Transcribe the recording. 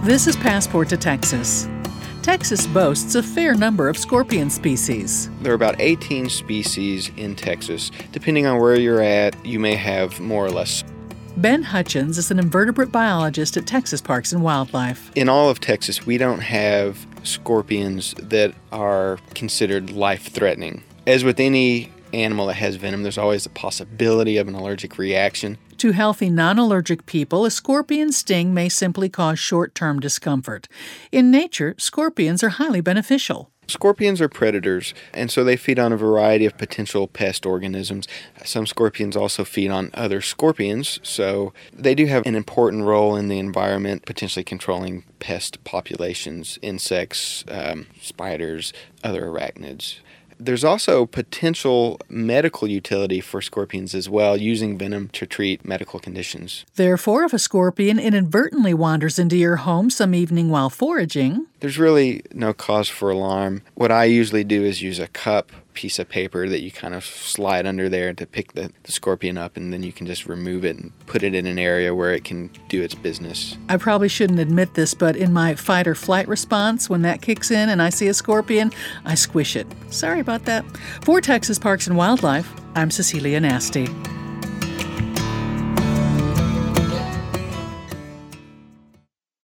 This is Passport to Texas. Texas boasts a fair number of scorpion species. There are about 18 species in Texas. Depending on where you're at, you may have more or less. Ben Hutchins is an invertebrate biologist at Texas Parks and Wildlife. In all of Texas, we don't have scorpions that are considered life-threatening. As with any animal that has venom, there's always the possibility of an allergic reaction. To healthy, non-allergic people, a scorpion sting may simply cause short-term discomfort. In nature, scorpions are highly beneficial. Scorpions are predators, and so they feed on a variety of potential pest organisms. Some scorpions also feed on other scorpions, so they do have an important role in the environment, potentially controlling pest populations, insects, spiders, other arachnids. There's also potential medical utility for scorpions as well, using venom to treat medical conditions. Therefore, if a scorpion inadvertently wanders into your home some evening while foraging, there's really no cause for alarm. What I usually do is use a cup, piece of paper that you kind of slide under there to pick the scorpion up, and then you can just remove it and put it in an area where it can do its business. I probably shouldn't admit this, but in my fight or flight response, when that kicks in and I see a scorpion, I squish it. Sorry about that. For Texas Parks and Wildlife, I'm Cecilia Nasty.